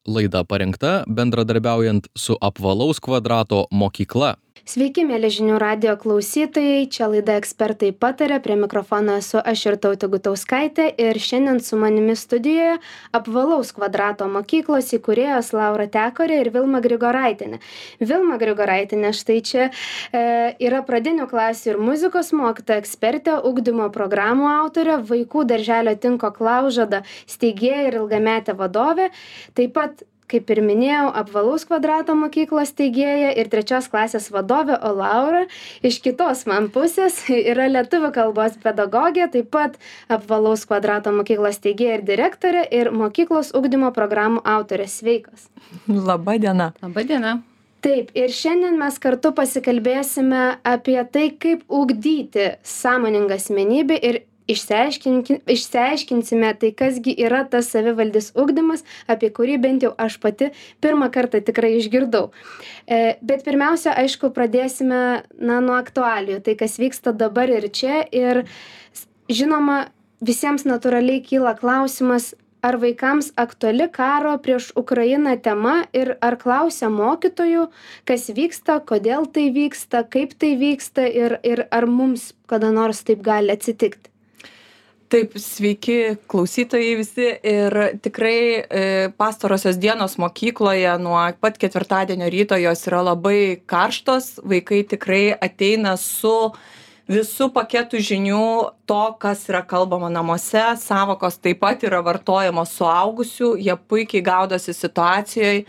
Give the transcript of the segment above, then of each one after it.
Laida parengta bendradarbiaujant su Apvalaus kvadrato mokykla. Sveiki, mėly žinių radijo klausytojai, čia laida Ekspertai pataria, prie mikrofono esu aš Irtautė Gutauskaitė ir šiandien su manimi studijoje Apvalaus kvadrato mokyklos įkūrėjos Laura Tekorė ir Vilma Grigoraitienė. Vilma Grigoraitienė štai čia yra pradinių klasių ir muzikos mokytoja, ekspertė, ugdymo programų autorė, vaikų darželio Tinko Klaužada steigėja ir ilgametė vadovė, taip pat, kaip ir minėjau, Apvalaus kvadrato mokyklos steigėja ir 3 klasės vadovė, o Laura iš kitos man pusės yra lietuvių kalbos pedagogė, taip pat Apvalaus kvadrato mokyklos steigėja ir direktorė ir mokyklos ugdymo programų autorė. Sveikos. Labą dieną. Labą dieną. Taip, ir šiandien mes kartu pasikalbėsime apie tai, kaip ugdyti sąmoningą asmenybę ir išsiaiškinsime tai, kasgi yra tas savivaldis ugdymas, apie kurį bent jau aš pati pirmą kartą tikrai išgirdau. Bet pirmiausia, aišku, pradėsime nuo aktualijų, tai kas vyksta dabar ir čia. Ir žinoma, visiems natūraliai kyla klausimas, ar vaikams aktuali karo prieš Ukrainą tema ir ar klausia mokytojų, kas vyksta, kodėl tai vyksta, kaip tai vyksta ir ar mums kada nors taip gali atsitikti. Taip, sveiki klausytojai visi ir tikrai pastarosios dienos mokykloje nuo pat ketvirtadienio ryto jos yra labai karštos, vaikai tikrai ateina su visų paketų žinių to, kas yra kalbama namuose, savokos taip pat yra vartojamos suaugusių, jie puikiai gaudosi situacijoje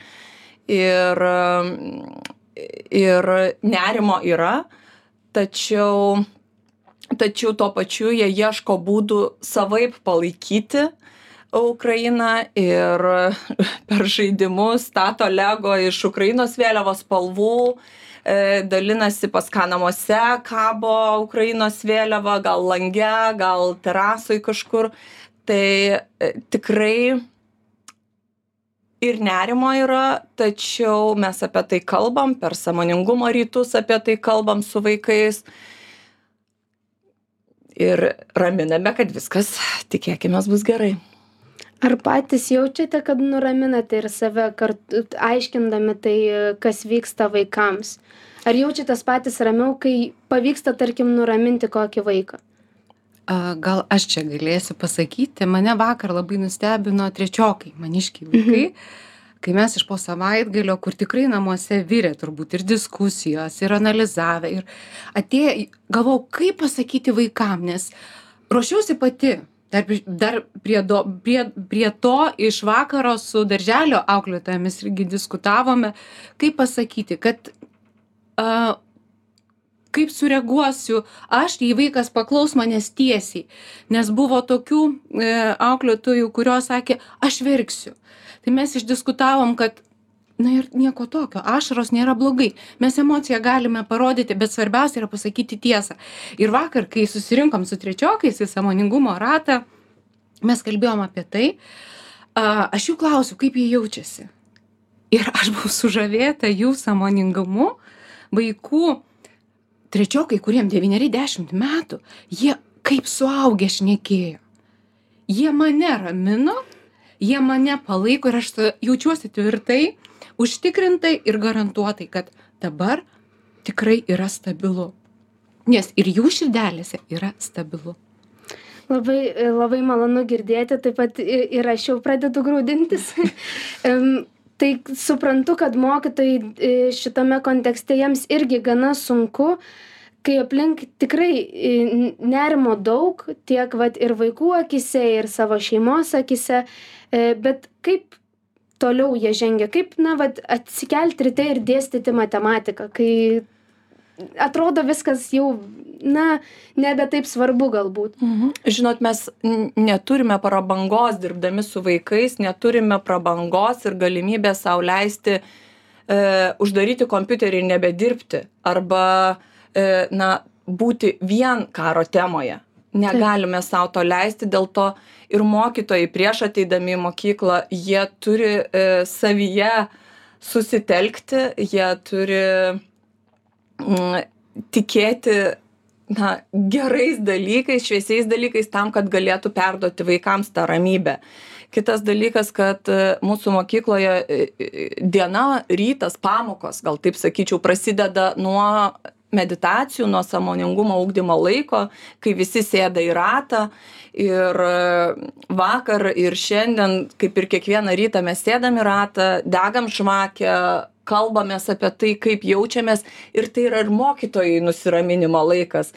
ir nerimo yra, tačiau tuo pačiu jie ieško būdų savaip palaikyti Ukrainą ir per žaidimus stato Lego iš Ukrainos vėliavos spalvų, dalinasi pas ką namuose, kabo Ukrainos vėliava, gal lange, gal terasoj kažkur. Tai tikrai ir nerimo yra, tačiau mes apie tai kalbam, per sąmoningumo rytus apie tai kalbam su vaikais. Ir raminame, kad viskas, tikėkime, bus gerai. Ar patys jaučiate, kad nuraminate ir save kartu, aiškindami tai, kas vyksta vaikams? Ar jaučiatės patys ramiau, kai pavyksta, tarkim, nuraminti kokį vaiką? Gal aš čia galėsiu pasakyti, mane vakar labai nustebino trečiokai, maniškiai vaikai. Kai mes iš po savaitgalio, kur tikrai namuose virė turbūt ir diskusijos, ir analizavę, ir atėjo, galvojau, kaip pasakyti vaikam, nes ruošiausi pati, dar prie to iš vakaro su darželio auklėtojomis irgi diskutavome, kaip pasakyti, kad kaip sureaguosiu aš, jei vaikas paklaus manęs tiesiai, nes buvo tokių auklėtojų, kurios sakė, aš verksiu. Tai mes išdiskutavom, kad, ir nieko tokio, ašaros nėra blogai. Mes emociją galime parodyti, bet svarbiausia yra pasakyti tiesą. Ir vakar, kai susirinkom su trečiokais į sąmoningumo ratą, mes kalbėjom apie tai, aš jų klausiu, kaip jie jaučiasi. Ir aš buvau sužavėta jų sąmoningumu, vaikų trečiokai, kuriem 9-10 metų, jie kaip suaugę šnekėjo. Jie mane ramino, jie mane palaiko ir aš jaučiuosi tvirtai, užtikrintai ir garantuotai, kad dabar tikrai yra stabilu. Nes ir jų širdelėse yra stabilu. Labai, labai malonu girdėti, taip pat ir aš jau pradedu grūdintis. Tai suprantu, kad mokytojai šitame kontekste jiems irgi gana sunku, kai aplink tikrai nerimo daug, tiek ir vaikų akise, ir savo šeimos akise, bet kaip toliau jie žengia, kaip atsikelti ryte ir dėstyti matematiką, kai atrodo viskas jau, nebe taip svarbu galbūt. Žinot, mes neturime prabangos dirbdami su vaikais, neturime prabangos ir galimybę sau leisti uždaryti kompiuterį ir nebedirbti, arba būti vien karo temoje. Negalime sau to leisti, dėl to ir mokytojai prieš ateidami į mokyklą, jie turi savyje susitelkti, jie turi tikėti gerais dalykais, šviesiais dalykais tam, kad galėtų perduoti vaikams tą ramybę. Kitas dalykas, kad mūsų mokykloje diena, rytas, pamokos, gal taip sakyčiau, prasideda nuo meditacijų, nuo sąmoningumo ugdymo laiko, kai visi sėda į ratą ir vakar ir šiandien, kaip ir kiekvieną rytą mes sėdam į ratą, degam žvakę, kalbamės apie tai, kaip jaučiamės ir tai yra ir mokytojai nusiraminimo laikas.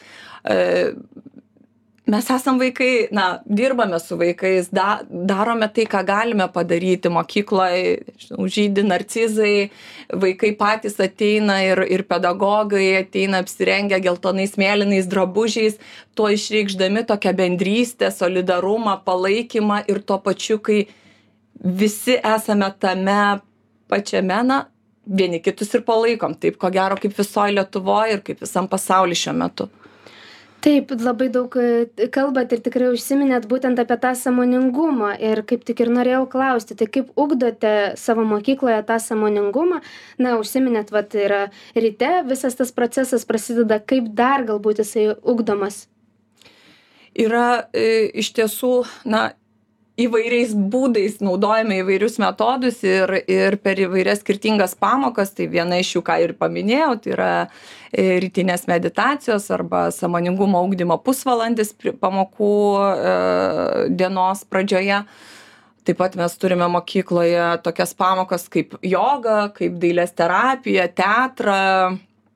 Mes esam vaikai, dirbame su vaikais, darome tai, ką galime padaryti mokykloje, žydi narcizai, vaikai patys ateina ir pedagogai ateina apsirengę geltonais mėlynais drabužiais, to išreikšdami tokią bendrystę, solidarumą, palaikymą ir tuo pačiu, kai visi esame tame pačiame, vieni kitus ir palaikom, taip ko gero kaip visoje Lietuvoje ir kaip visam pasaulyje šiuo metu. Taip, labai daug kalbat ir tikrai užsiminėt būtent apie tą sąmoningumą ir kaip tik ir norėjau klausti, tai kaip ugdote savo mokykloje tą sąmoningumą, užsiminėt, yra ryte, visas tas procesas prasideda, kaip dar galbūt jisai ugdomas? Yra iš tiesų, įvairiais būdais naudojame įvairius metodus ir per įvairias skirtingas pamokas, tai viena iš jų, ką ir paminėjau, tai yra rytinės meditacijos arba sąmoningumo ugdymo pusvalandis pamokų dienos pradžioje. Taip pat mes turime mokykloje tokias pamokas kaip joga, kaip dailės terapija, teatrą,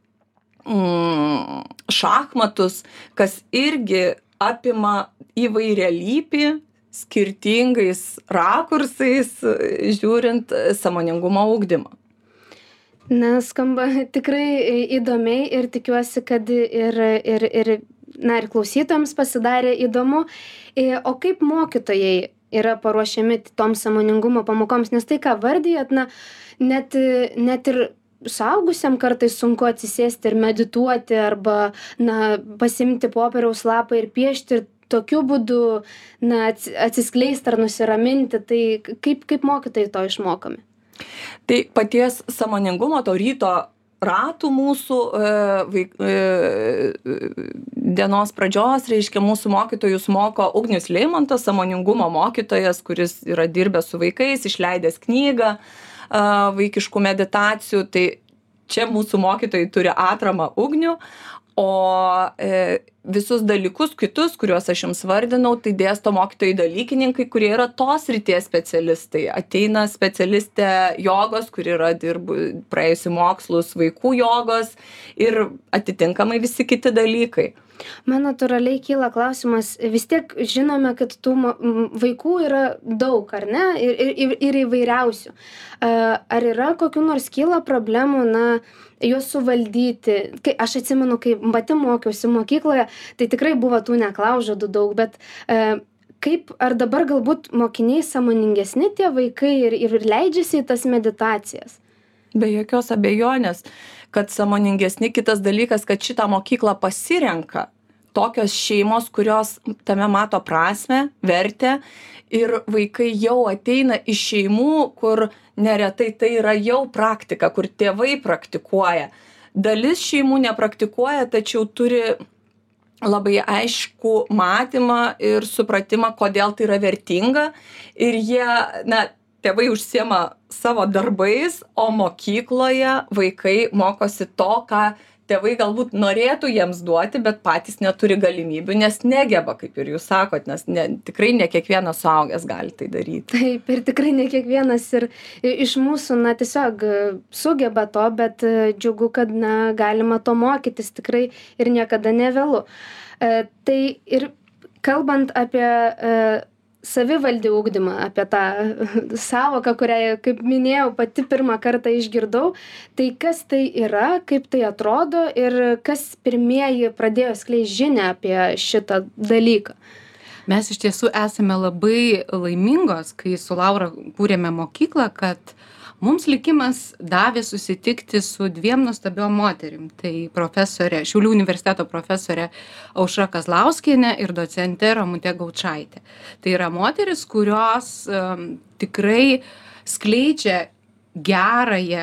šachmatus, kas irgi apima įvairialypį, skirtingais rakursais, žiūrint sąmoningumo ugdymą. Skamba tikrai įdomiai ir tikiuosi, kad ir klausytojams pasidarė įdomu. O kaip mokytojai yra paruošiami toms sąmoningumo pamokoms? Nes tai, ką vardijat, net ir suaugusiam kartais sunku atsisėsti ir medituoti arba pasimti popieriaus lapą ir piešti ir tokiu būdu atsiskleisti ar nusiraminti. Tai kaip mokytojai to išmokami? Tai paties sąmoningumo, to ryto ratų mūsų dienos pradžios, reiškia, mūsų mokytojus moko Ugnius Leimontas, sąmoningumo mokytojas, kuris yra dirbęs su vaikais, išleidęs knygą vaikiškų meditacijų. Tai čia mūsų mokytojai turi atramą ugnių, o visus dalykus kitus, kuriuos aš jums vardinau, tai dėsto mokytojai dalykininkai, kurie yra tos srities specialistai. Ateina specialistė jogos, kuri yra praėjusi mokslus vaikų jogos ir atitinkamai visi kiti dalykai. Man natūraliai kyla klausimas, vis tiek žinome, kad tų vaikų yra daug, ar ne? Ir įvairiausių. Ar yra kokių nors kyla problemų, juos suvaldyti? Aš atsimenu, kai pati mokiausi mokykloje, tai tikrai buvo tų neklaužadų daug, bet ar dabar galbūt mokiniai sąmoningesni tie vaikai ir leidžiasi į tas meditacijas? Be jokios abejonės, kad sąmoningesni. Kitas dalykas, kad šitą mokyklą pasirenka tokios šeimos, kurios tame mato prasmę, vertę ir vaikai jau ateina iš šeimų, kur neretai tai yra jau praktika, kur tėvai praktikuoja. Dalis šeimų nepraktikuoja, tačiau turi labai aiškų matymą ir supratimą, kodėl tai yra vertinga ir jie, tėvai užsiema savo darbais, o mokykloje vaikai mokosi to, ką tėvai galbūt norėtų jiems duoti, bet patys neturi galimybių, nes negeba, kaip ir jūs sakot, nes tikrai ne kiekvienas suaugęs gali tai daryti. Taip, ir tikrai ne kiekvienas ir iš mūsų, tiesiog sugeba to, bet džiugu, kad galima to mokytis tikrai ir niekada nevėlu. Tai ir kalbant apie savivaldį ugdymą, apie tą sąvoką, kurią, kaip minėjau, pati pirmą kartą išgirdau, tai kas tai yra, kaip tai atrodo ir kas pirmieji pradėjo skleisti žinią apie šitą dalyką? Mes iš tiesų esame labai laimingos, kai su Laura kūrėme mokyklą, kad mums likimas davė susitikti su dviem nuostabiom moterim. Tai Šiaulių universiteto profesorė Aušra Kazlauskienė ir docentė Ramutė Gaučaitė. Tai yra moteris, kurios tikrai skleidžia gerąją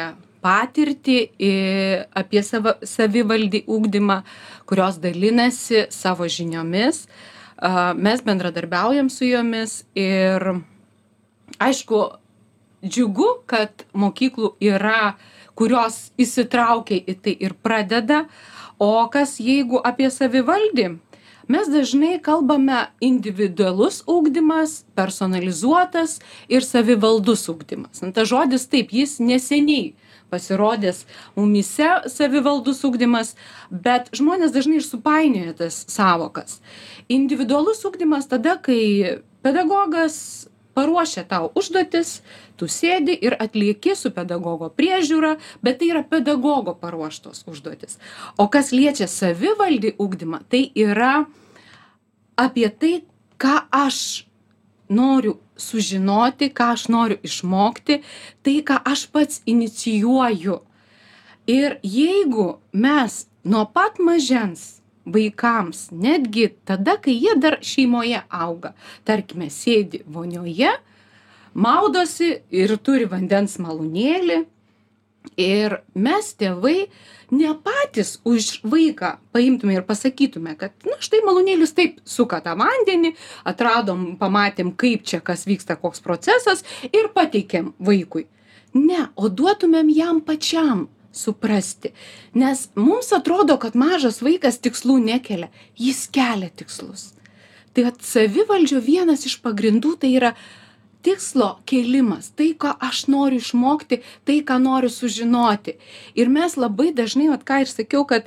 patirtį, apie savivaldį ugdymą, kurios dalinasi savo žiniomis. Mes bendradarbiaujam su jomis ir aišku, džiugu, kad mokyklų yra, kurios įsitraukia į tai ir pradeda, o kas jeigu apie savivaldį? Mes dažnai kalbame individualus ugdymas, personalizuotas ir savivaldus ugdymas. Tas žodis taip, jis neseniai pasirodęs mumyse savivaldus ugdymas, bet žmonės dažnai ir supainioja tas savokas. Individualus ugdymas tada, kai pedagogas paruošia tau užduotis, tu sėdi ir atlieki su pedagogo priežiūra, bet tai yra pedagogo paruoštos užduotis. O kas liečia savivaldį ugdymą, tai yra apie tai, ką aš noriu sužinoti, ką aš noriu išmokti, tai, ką aš pats inicijuoju. Ir jeigu mes nuo pat mažens vaikams, netgi tada, kai jie dar šeimoje auga, tarkime, sėdi vonioje, maudosi ir turi vandens malūnėlį, ir mes tėvai ne patys už vaiką paimtume ir pasakytume, kad, na, štai malūnėlis taip suka tą vandenį, atradom, pamatėm, kaip čia kas vyksta, koks procesas ir pateikėm vaikui. Ne, o duotumėm jam pačiam suprasti, nes mums atrodo, kad mažas vaikas tikslų nekelia, jis kelia tikslus. Tai savivaldžio vienas iš pagrindų tai yra tikslo kėlimas, tai, ką aš noriu išmokti, tai, ką noriu sužinoti. Ir mes labai dažnai, ką ir sakiau, kad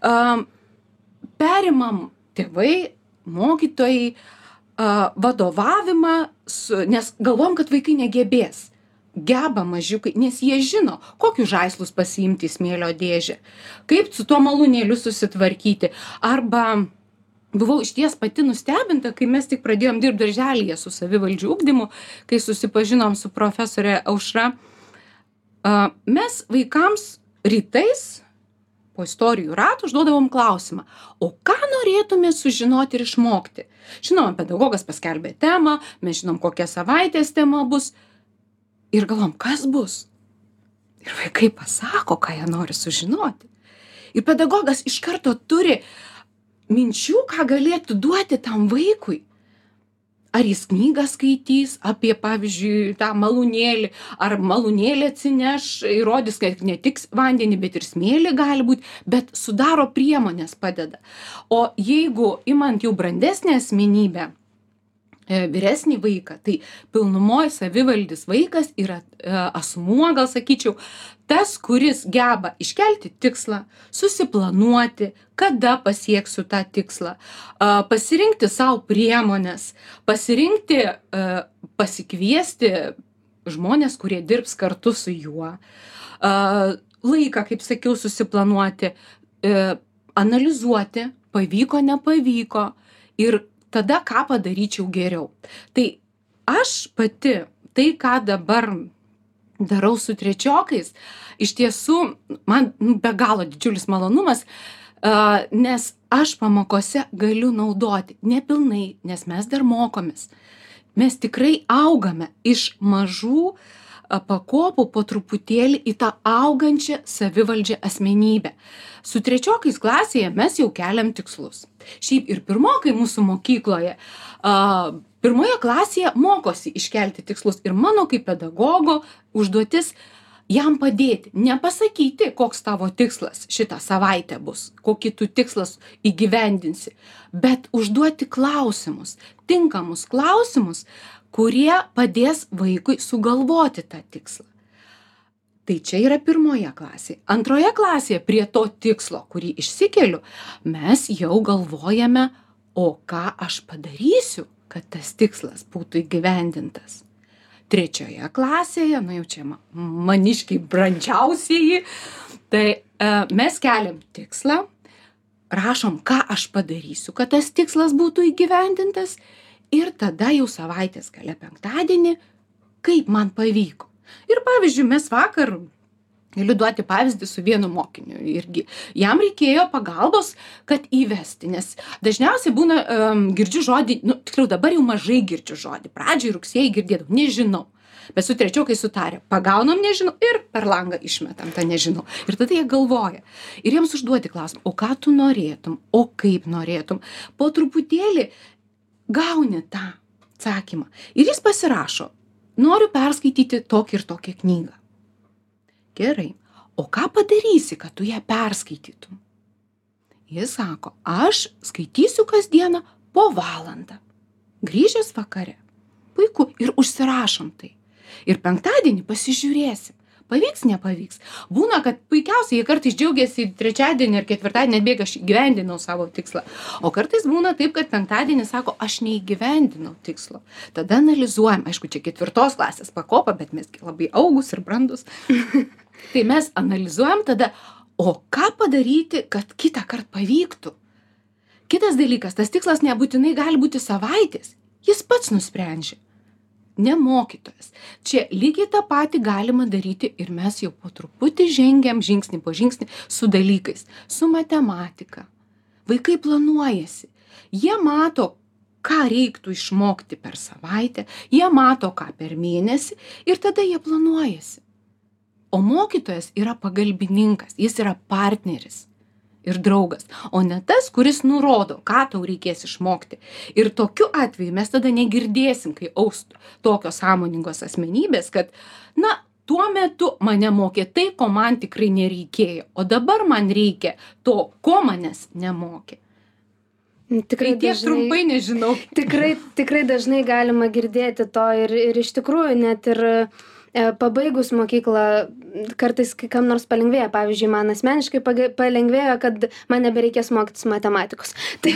perimam tėvai, mokytojai, vadovavimą, nes galvom, kad vaikai negebės. Geba mažiukai, nes jie žino, kokius žaislus pasiimti į smėlio dėžę, kaip su tuo malūnėliu susitvarkyti. Arba buvau išties pati nustebinta, kai mes tik pradėjom dirbti darželyje su savivaldžiu ugdymu, kai susipažinom su profesorė Aušra. Mes vaikams rytais po istorijų ratų užduodavom klausimą, o ką norėtume sužinoti ir išmokti. Žinoma, pedagogas paskelbė temą, mes žinom, kokia savaitės tema bus. Ir galvom, kas bus? Ir vaikai pasako, ką jie nori sužinoti. Ir pedagogas iš karto turi minčių, ką galėtų duoti tam vaikui. Ar jis knygą skaitys apie, pavyzdžiui, tą malūnėlį, ar malūnėlį atsineš, įrodys, kad ne tik vandenį, bet ir smėlį gali būti, bet sudaro priemonės, padeda. O jeigu imant jau brandesnę asmenybę, vyresnį vaiką, tai pilnumoje savivaldis vaikas yra asmuo, gal sakyčiau, tas, kuris geba iškelti tikslą, susiplanuoti, kada pasieksiu tą tikslą, pasirinkti savo priemonės, pasirinkti, pasikviesti žmonės, kurie dirbs kartu su juo, laiką, kaip sakiau, susiplanuoti, analizuoti, pavyko, nepavyko ir tada ką padaryčiau geriau. Tai aš pati, tai ką dabar darau su trečiokais, iš tiesų man be galo didžiulis malonumas, nes aš pamokose galiu naudoti nepilnai, nes mes dar mokomės. Mes tikrai augame iš mažų pakopų po truputėlį į tą augančią savivaldžią asmenybę. Su trečiokais klasėje mes jau keliam tikslus. Šiaip ir pirmokai mūsų mokykloje pirmoje klasėje mokosi iškelti tikslus ir mano kaip pedagogo užduotis jam padėti, nepasakyti, koks tavo tikslas šitą savaitę bus, kokį tu tikslas įgyvendinsi, bet užduoti klausimus, tinkamus klausimus, kurie padės vaikui sugalvoti tą tikslą. Tai čia yra pirmoje klasėje. Antroje klasėje prie to tikslo, kurį išsikeliu, mes jau galvojame, o ką aš padarysiu, kad tas tikslas būtų įgyvendintas. Trečioje klasėje, nu jau čia maniškiai brandžiausieji, tai mes keliam tikslą, rašom, ką aš padarysiu, kad tas tikslas būtų įgyvendintas ir tada jau savaitės gale penktadienį, kaip man pavyko. Ir pavyzdžiui, mes vakar, galiu duoti pavyzdį su vienu mokiniu irgi, jam reikėjo pagalbos, kad įvesti, nes dažniausiai būna, girdžiu žodį, tiksliau dabar jau mažai girdžiu žodį, pradžioj rugsėjį girdėdavau, nežinau. Bet su trečiokais sutarę, pagaunam nežinau ir per langą išmetam tą nežinau. Ir tada jie galvoja. Ir jiems užduoti klausimą, o ką tu norėtum, o kaip norėtum. Po truputėlį gauni tą atsakymą. Ir jis pasirašo, noriu perskaityti tokį ir tokią knygą. Gerai, o ką padarysi, kad tu ją perskaitytum? Jis sako, aš skaitysiu kasdieną po valandą. Grįžęs vakare. Puiku, ir užsirašom tai. Ir penktadienį pasižiūrėsim. Pavyks, nepavyks. Būna, kad puikiausiai jie kartais džiaugiasi trečiadienį ir ketvirtadienį atbėga, aš įgyvendinau savo tikslą. O kartais būna taip, kad penktadienį sako, aš neįgyvendinau tikslo. Tada analizuojam, aišku, čia 4 klasės pakopa, bet mes labai augus ir brandus. Tai mes analizuojam tada, o ką padaryti, kad kitą kartą pavyktų. Kitas dalykas, tas tikslas nebūtinai gali būti savaitės. Jis pats nusprendžia. Ne mokytojas. Čia lygiai tą patį galima daryti ir mes jau po truputį žengiam žingsnį po žingsnį su dalykais, su matematika. Vaikai planuojasi. Jie mato, ką reiktų išmokti per savaitę, jie mato, ką per mėnesį ir tada jie planuojasi. O mokytojas yra pagalbininkas, jis yra partneris ir draugas, o ne tas, kuris nurodo, ką tau reikės išmokti. Ir tokiu atveju mes tada negirdėsim, kai austų tokios sąmoningos asmenybės, kad, na, tuo metu mane mokė tai, ko man tikrai nereikėjo, o dabar man reikia to, ko manęs nemokė. Tikrai Tai tiek trumpai nežinau. Tikrai dažnai galima girdėti to ir iš tikrųjų net ir pabaigus mokyklą kartais kai kam nors palengvėja. Pavyzdžiui, man asmeniškai palengvėjo, kad man nebereikės mokytis matematikos. Tai,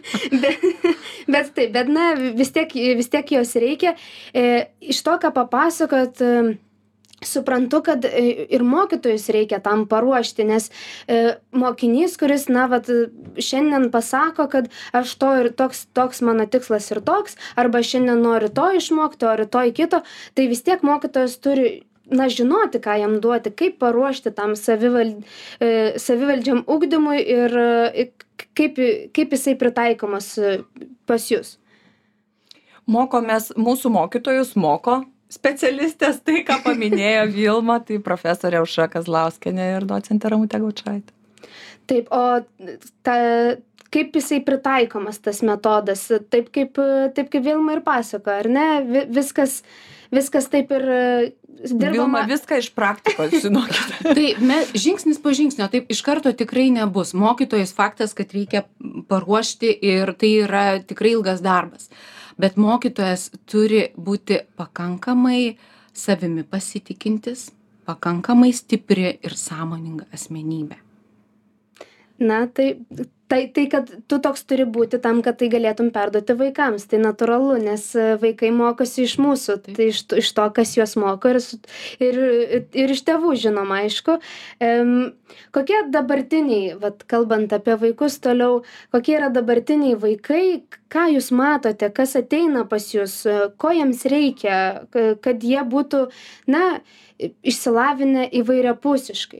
bet na, vis tiek jos reikia. Iš to, ką papasakot, suprantu, kad ir mokytojus reikia tam paruošti, nes mokinys, kuris, na, vat, šiandien pasako, kad aš to ir toks mano tikslas ir toks, arba šiandien noriu to išmokti, o rytoj kito, tai vis tiek mokytojas turi, na, žinoti, ką jam duoti, kaip paruošti tam savivaldžiam ugdymui ir kaip jisai pritaikomas pas jus. Mokomės, mūsų mokytojus moko specialistės, tai ką paminėjo Vilma, tai profesorė Aušra Kazlauskienė ir docentė Ramutė Gaučaitė. Taip, o kaip jisai pritaikomas tas metodas, taip kaip Vilma ir pasako, ar ne? Viskas taip ir dirbama. Vilma viską iš praktikos, žinokite. Tai žingsnis po žingsnio, taip iš karto tikrai nebus. Mokytojas faktas, kad reikia paruošti ir tai yra tikrai ilgas darbas. Bet mokytojas turi būti pakankamai savimi pasitikintis, pakankamai stipri ir sąmoninga asmenybė. Na, tai, kad tu toks turi būti tam, kad tai galėtum perduoti vaikams. Tai natūralu, nes vaikai mokosi iš mūsų, tai iš to, kas juos moko ir iš tėvų, žinoma, aišku. Kokie dabartiniai, vat, kalbant apie vaikus toliau, kokie yra dabartiniai vaikai, ką jūs matote, kas ateina pas jūs, ko jiems reikia, kad jie būtų, na, išsilavinę įvairiapusiškai?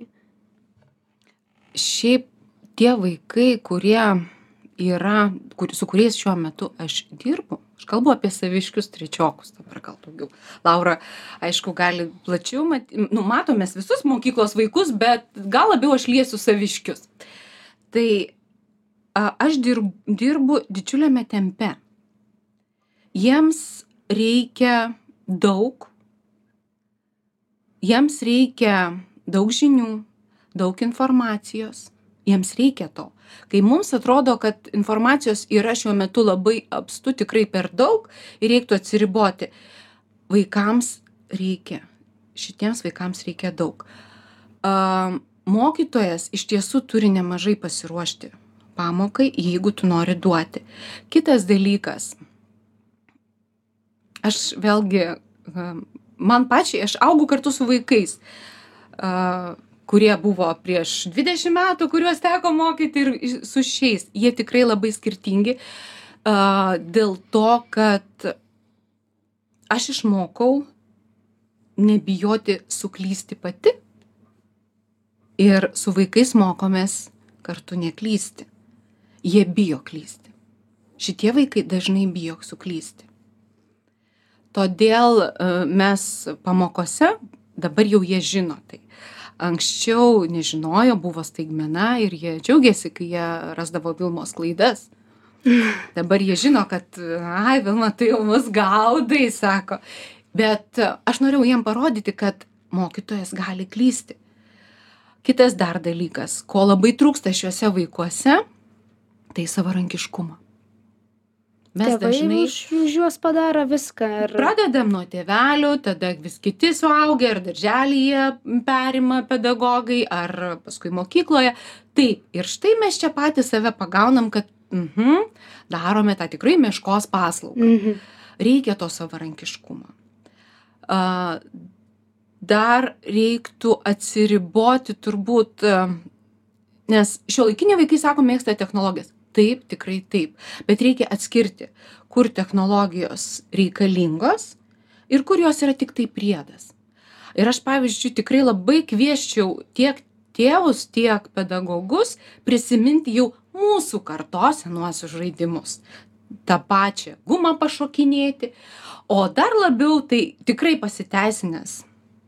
Šiaip tie vaikai, su kuriais šiuo metu aš dirbu, aš kalbu apie saviškius trečiokus, dabar gal daugiau. Laura, aišku, gali plačiau, matomės visus mokyklos vaikus, bet gal labiau aš liesiu saviškius. Tai aš dirbu didžiuliame tempe. Jiems reikia daug žinių, daug informacijos. Jiems reikia to. Kai mums atrodo, kad informacijos yra šiuo metu labai apstu, tikrai per daug ir reiktų atsiriboti, šitiems vaikams reikia daug. Mokytojas iš tiesų turi nemažai pasiruošti pamokai, jeigu tu nori duoti. Kitas dalykas, aš vėlgi, man pačiai, aš augu kartu su vaikais, kurie buvo prieš 20 metų, kuriuos teko mokyti ir su šiais. Jie tikrai labai skirtingi dėl to, kad aš išmokau nebijoti suklysti pati ir su vaikais mokomės kartu neklysti. Jie bijo klysti. Šitie vaikai dažnai bijo suklysti. todėl mes pamokose, dabar jau jie žino tai. Anksčiau nežinojo, buvo staigmena ir jie džiaugiasi, kai jie rasdavo Vilmos klaidas. Dabar jie žino, kad, ai, Vilma, tai jau mus gaudai, sako. Bet aš norėjau jiem parodyti, kad mokytojas gali klysti. Kitas dar dalykas, ko labai trūksta šiuose vaikuose, tai savarankiškumo. Mes Tėvai dažnai už juos padaro viską. pradedam nuo tėvelių, tada vis kiti suaugę, ar darželyje perima pedagogai, ar paskui mokykloje. Taip, ir štai mes čia patys save pagaunam, kad darome tą tikrai meškos paslaugą. Reikia to savarankiškumo. Dar reiktų atsiriboti turbūt, nes šiuolaikiniai vaikai, sako, mėgsta technologijas. Taip, tikrai taip. Bet reikia atskirti, kur technologijos reikalingos ir kur jos yra tik tai priedas. Ir aš, pavyzdžiui, tikrai labai kvieščiau tiek tėvus, tiek pedagogus prisiminti jau mūsų kartos senuosius žaidimus. tą pačią gumą pašokinėti, o dar labiau tai tikrai pasiteisinęs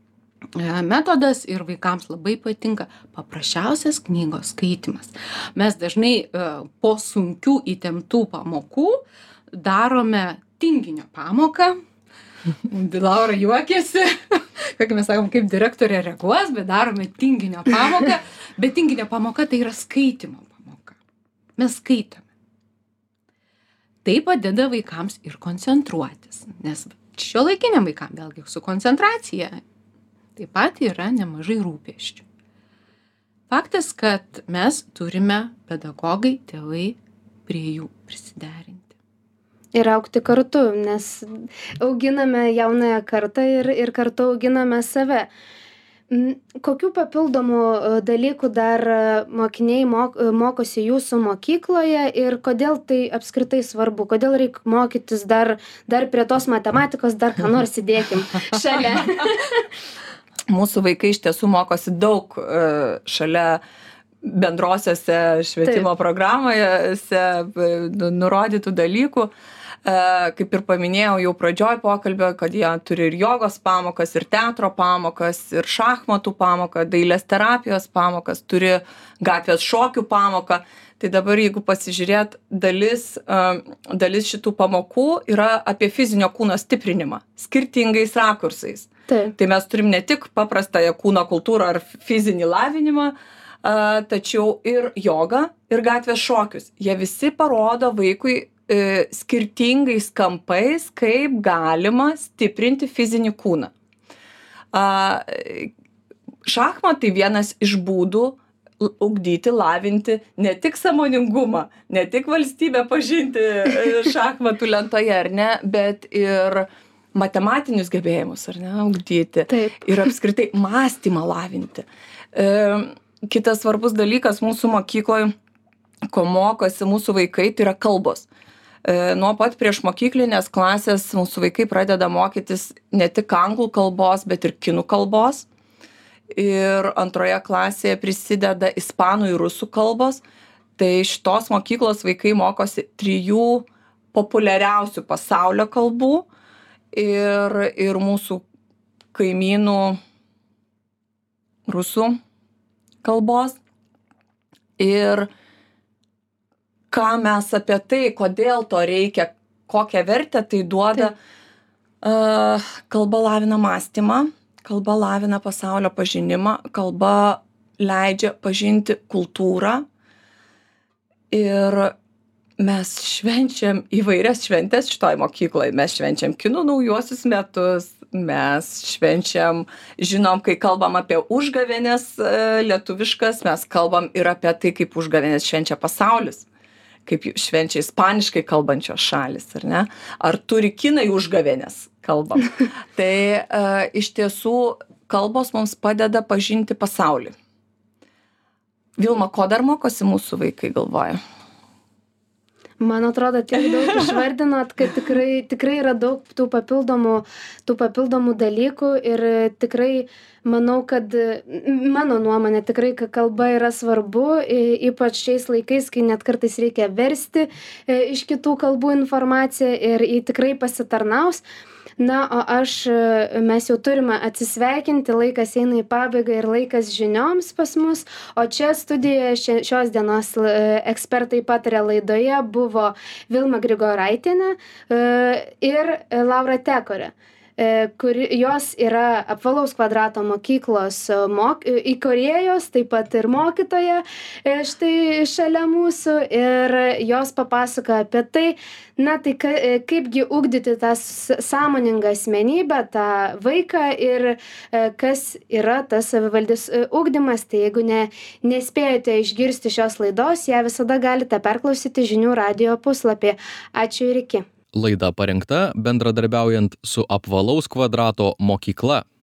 metodas ir vaikams labai patinka paprasčiausias knygos skaitymas. Mes dažnai po sunkių įtemptų pamokų darome tinginio pamoką. Laura juokiasi, kaip mes sakom, kaip direktorė reaguos, bet darome tinginio pamoką. Bet tinginio pamoka tai yra skaitymo pamoka. Mes skaitome. Tai padeda vaikams ir koncentruotis, nes šiuolaikiniam vaikam vėlgi su koncentracija taip pat yra nemažai rūpesčių. Faktas, kad mes turime pedagogai, tėvai prie jų prisiderinti. Ir augti kartu, nes auginame jaunąją kartą ir kartu auginame save. Kokių papildomų dalykų dar mokiniai mokosi jūsų mokykloje ir kodėl tai apskritai svarbu? Kodėl reikia mokytis dar prie tos matematikos, dar ką nors įdėkim šalia? Mūsų vaikai iš tiesų mokosi daug šalia bendrosiose švietimo programose nurodytų dalykų. Kaip ir paminėjau jau pradžioj pokalbio, kad jie turi ir jogos pamokas, ir teatro pamokas, ir šachmatų pamoką, dailės terapijos pamokas, turi gatvės šokių pamoką. Tai dabar, jeigu pasižiūrėt, dalis šitų pamokų yra apie fizinio kūno stiprinimą, skirtingais rakursais. Tai mes turim ne tik paprastąją kūno kultūrą ar fizinį lavinimą, tačiau ir jogą, ir gatvės šokius. Jie visi parodo vaikui skirtingais kampais, kaip galima stiprinti fizinį kūną. Šachmatai vienas iš būdų ugdyti, lavinti ne tik sąmoningumą, ne tik valstybę pažinti šachmatų lentoje, ar ne, bet ir matematinius gebėjimus, ar ne, ugdyti. Taip. Ir apskritai mąstymą lavinti. Kitas svarbus dalykas mūsų mokykloje, ko mokosi mūsų vaikai, tai yra kalbos. Nuo pat prieš mokyklinės klasės mūsų vaikai pradeda mokytis ne tik anglų kalbos, bet ir kinų kalbos. Ir antroje klasėje prisideda ispanų ir rusų kalbos. Tai šitos mokyklos vaikai mokosi 3 populiariausių pasaulio kalbų ir mūsų kaimynų rusų kalbos. Ir ką mes apie tai, kodėl to reikia, kokią vertę tai duoda. Kalba lavina mąstymą, kalba lavina pasaulio pažinimą, kalba leidžia pažinti kultūrą. Ir mes švenčiam įvairias šventes šitoj mokykloje. Mes švenčiam kinų naujuosius metus, mes švenčiam, žinom, kai kalbam apie užgavėnes lietuviškas, mes kalbam ir apie tai, kaip užgavėnes švenčia pasaulis, kaip švenčia ispaniškai kalbančios šalis, ar ne? Ar turi kinai užgavėnes, kalbam. Tai iš tiesų kalbos mums padeda pažinti pasaulį. Vilma, ko dar mokosi mūsų vaikai, galvoja? Man atrodo, tiek daug išvardinot, kad tikrai yra daug tų papildomų dalykų ir tikrai Manau, kad mano nuomonė tikrai, kad kalba yra svarbu, ypač šiais laikais, kai net kartais reikia versti iš kitų kalbų informaciją ir ji tikrai pasitarnaus. Na, o mes jau turime atsisveikinti, laikas eina į pabaigą ir laikas žinioms pas mus, o čia studijoje šios dienos ekspertai pataria laidoje buvo Vilma Grigoraitienė ir Laura Tekorė, jos yra Apvalaus kvadrato mokyklos įkūrėjos, taip pat ir mokytoja štai šalia mūsų, ir jos papasakoja apie tai, tai kaipgi ugdyti tą sąmoningą asmenybę, tą vaiką ir kas yra tas savivaldis ugdymas. Tai jeigu nespėjote išgirsti šios laidos, ją visada galite perklausyti žinių radijo puslapyje. Ačiū ir iki. Laida parengta bendradarbiaujant su Apvalaus kvadrato mokykla.